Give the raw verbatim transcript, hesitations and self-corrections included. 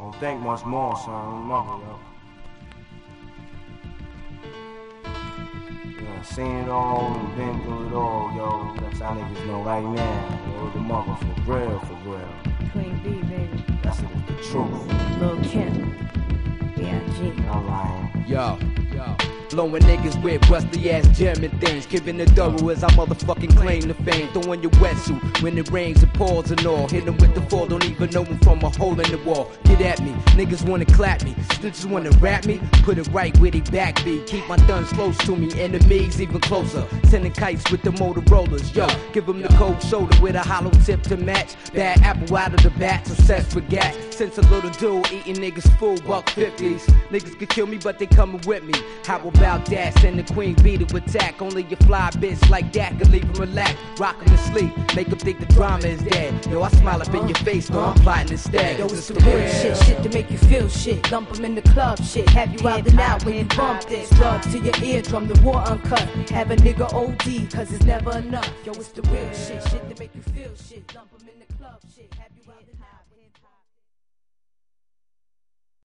Don't think much more, son. Mother, yo. Yeah, seen it all and been through it all, yo. That's how niggas know right now. Yo, the mother for real, for real. Queen B, baby. That's it, the truth. Lil' Kim. B I G I'm lying. Yo, yo. Blowing niggas with rusty ass German things. Giving the thorough as I motherfucking claim the fame. Throwing your wetsuit when it rains and pours and all. Hit them with the fall, don't even know them from a hole in the wall. Get at me, niggas wanna clap me. Snitches wanna rap me, put it right where they back be. Keep my guns close to me, enemies even closer. Sending kites with the Motorola's, yo. Give them the cold shoulder with a hollow tip to match. Bad apple out of the bat, obsessed with gas. Since a little dude eating niggas full buck fifties. Niggas could kill me, but they coming with me. How about that? Send the Queen B to attack. Only a fly bitch like that can leave them relax. Rock them to sleep, make them think the drama is dead. Yo, I smile up in your face, though I'm plotting instead. Yo, it's the real shit, shit to make you feel shit. Lump 'em in the club, shit. Have you out and out when you bump this. Drugs to your eardrum, the war uncut. Have a nigga O D, cause it's never enough. Yo, it's the real shit, shit to make you feel shit. Lump 'em in the club, shit. Have you out and out.